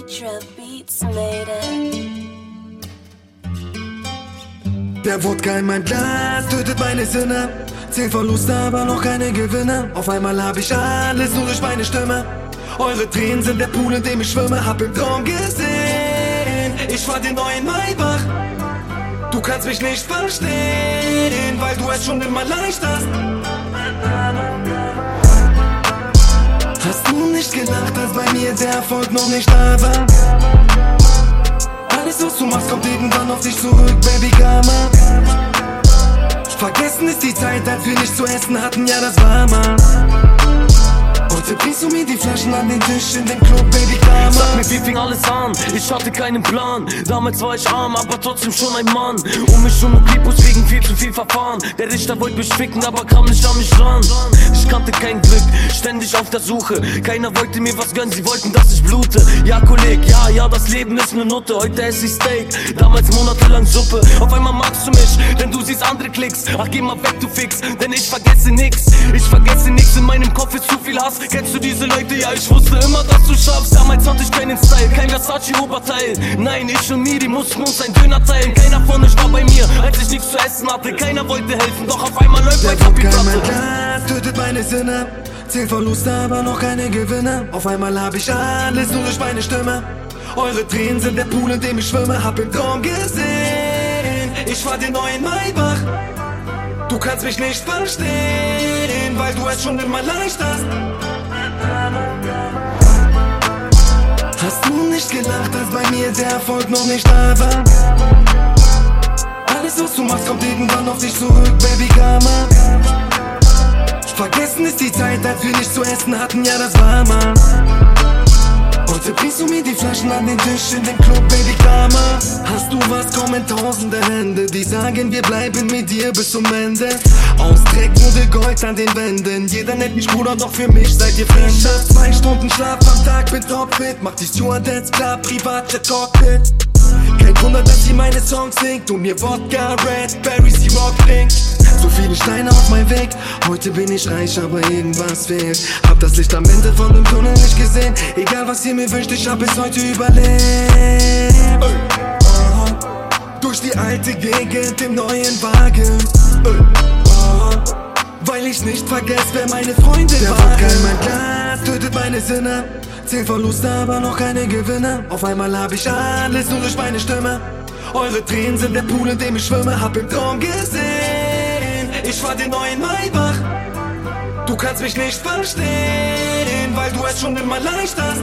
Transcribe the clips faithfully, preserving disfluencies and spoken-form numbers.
Trap Beats made it. Der Wodka in meinem Glas tötet meine Sinne. Zehn Verluste, aber noch keine Gewinne. Auf einmal hab ich alles nur durch meine Stimme. Eure Tränen sind der Pool, in dem ich schwimme. Hab im Traum gesehen, ich fahr den neuen Maybach. Du kannst mich nicht verstehen, weil du es schon immer leicht hast. Hast du nicht gedacht, dass bei mir der Erfolg noch nicht da war? Alles, was du machst, kommt irgendwann auf dich zurück, Baby Karma. Vergessen ist die Zeit, als wir nichts zu essen hatten, ja das war mal. Heute bringst du mir die Flaschen an den Tisch in dem Club, Baby Karma. Sag mir, wie fing alles an? Ich hatte keinen Plan. Damals war ich arm, aber trotzdem schon ein Mann. Um mich schon und Lipos wegen viel zu viel Verfahren. Der Richter wollte mich ficken, aber kam nicht an mich ran. Ich kannte kein Glück, ständig auf der Suche. Keiner wollte mir was gönnen, sie wollten, dass ich blute. Ja, Kolleg, ja, ja, das Leben ist ne Nutte. Heute esse ich Steak, damals monatelang Suppe. Auf einmal magst du mich, denn du siehst andere Klicks. Ach, geh mal weg, du Fix, denn ich vergesse nix. Ich vergesse nix, in meinem Kopf ist zu viel Hass. Kennst du diese Leute? Ja, ich wusste immer, dass du schaffst. Damals hatte ich keinen Style, kein Versace-Oberteil. Nein, ich und Miri mussten uns ein Döner teilen. Keiner von euch war bei mir, als ich nichts zu essen hatte. Keiner wollte helfen, doch auf einmal läuft mein Kapital. Mein Glas tötet meine Sinne. Zehn Verluste, aber noch keine Gewinne. Auf einmal hab ich alles nur durch meine Stimme. Eure Tränen sind der Pool, in dem ich schwimme. Hab im Traum gesehen, ich fahr den neuen Maybach. Du kannst mich nicht verstehen, weil du es schon immer leicht hast. Hast du nicht gedacht, dass bei mir der Erfolg noch nicht da war? Alles, was du machst, kommt irgendwann auf dich zurück, Baby Karma. Vergessen ist die Zeit, als wir nichts zu essen hatten, ja das war mal. Heute bringst du mir die Flaschen an den Tisch in dem Club, Baby Karma. Hast du was, kommen tausende Hände, die sagen, wir bleiben mit dir bis zum Ende. Aus Dreck wurde Gold an den Wänden. Jeder nennt mich Bruder, doch für mich seid ihr Fremde. Ich hab zwei Stunden Schlaf am Tag, bin topfit. Mach die Stewardess klar, Privatjet Cockpit. Kein Wunder, dass sie meine Songs singt und mir Wodka, Red, Berry, sie Rock trinkt. So viele Steine auf meinem Weg. Heute bin ich reich, aber irgendwas fehlt. Hab das Licht am Ende von dem Tunnel nicht gesehen. Egal was ihr mir wünscht, ich hab es heute überlebt. Oh, durch die alte Gegend im neuen Wagen. Oh, weil ich nicht vergesse, wer meine Freunde waren. Der Wodka in mein Glas tötet meine Sinne. Zehn Verluste, aber noch keine Gewinne. Auf einmal hab ich alles nur durch meine Stimme. Eure Tränen sind der Pool, in dem ich schwimme. Hab im Traum gesehen, ich fahr den neuen Maybach. Du kannst mich nicht verstehen, weil du es schon immer leicht hast.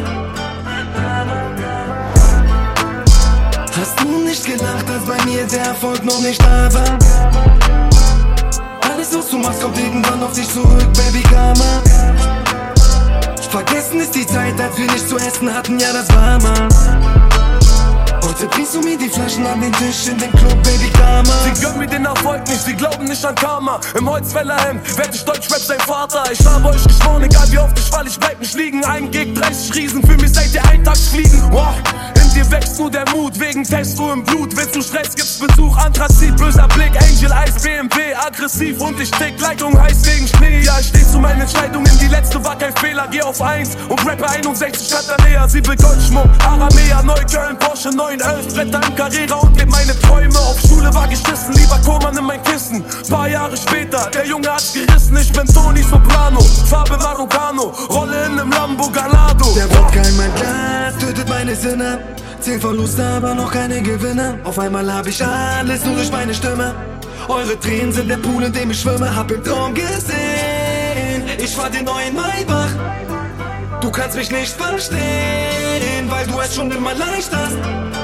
Hast du nicht gedacht, dass bei mir der Erfolg noch nicht da war? Alles, was du machst, kommt irgendwann auf dich zurück, Baby Karma. Vergessen ist die Zeit, als wir nichts zu essen hatten, ja das war mal. Heute bringst du mir die Flaschen an den Tisch in dem Club, Baby Karma. Sie gönnen mir den Erfolg nicht, sie glauben nicht an Karma. Im Holzfällerhemd werd ich Deutschrap sein Vater. Ich habe euch geschworen, egal wie oft ich fall, ich bleib nicht liegen. Ein gegen dreißig Riesen, für mich seid ihr Eintagsfliegen. Wow. In dir wächst nur der Mut, wegen Testo im Blut. Willst du Stress, gibt's Besuch, Anthrazit, böser Blick, Angel Eyes, B M W, aggressiv und ich tick, Leitung heiß wegen Schnee. Ja, ich steh zu meinen Entscheidungen, die letzte war kein Fehler. Geh auf eins und rappe einundsechzig statt näher. Sie will Goldschmuck, Aramea, Neukölln, Porsche neun elf, Bretter im Carrera und leb meine Träume. Auf Schule war geschissen, lieber Koman in mein Kissen. Paar Jahre später, der Junge hat's gerissen. Ich bin Tony Soprano, Farbe Marocano, Rolle in nem Lambo Gallardo. Der Wodka in mein Glas tötet meine Sinne. Zehn Verluste, aber noch keine Gewinne. Auf einmal hab ich alles nur durch meine Stimme. Eure Tränen sind der Pool, in dem ich schwimme. Hab im Traum gesehen, ich fahr den neuen Maybach. Du kannst mich nicht verstehen, weil du es schon immer leicht hast.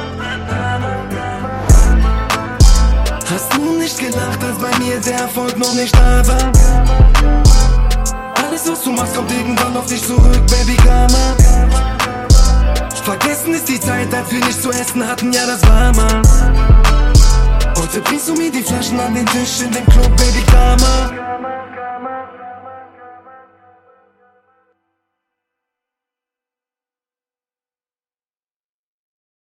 Hast du nicht gedacht, dass bei mir der Erfolg noch nicht da war? Alles, was du machst, kommt irgendwann auf dich zurück, Baby Karma. Vergessen ist die Zeit, als wir nichts zu essen hatten, ja das war mal. Heute bringst du mir die Flaschen an den Tisch in dem Club, Baby Karma.